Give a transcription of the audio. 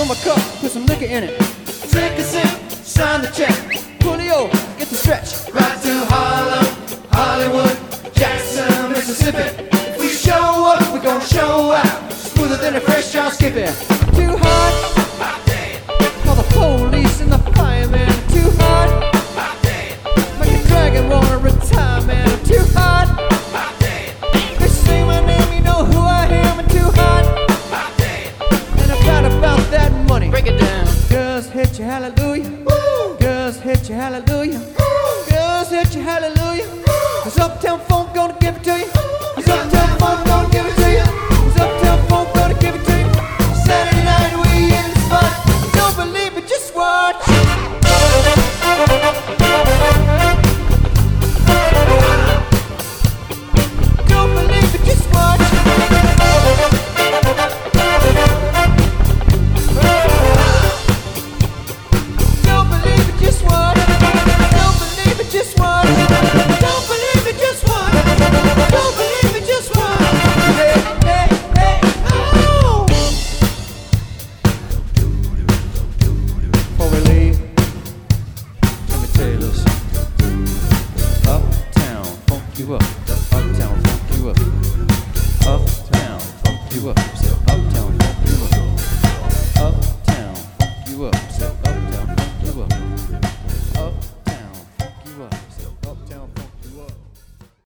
my cup, put some liquor in it. Take a sip, sign the check. Julio, get the stretch. Right to Harlem, Hollywood, Jackson, Mississippi. If we show up, we gon' show out. Smoother than a fresh John Skippy. Too hot, call the police and the fireman. Too hot, make a dragon wanna retire, man. I'm too hot. They say my name, you know who I am. I'm too hot, and I've got about that money. Break it down. Girls hit you, hallelujah. Woo! Girls hit you, hallelujah.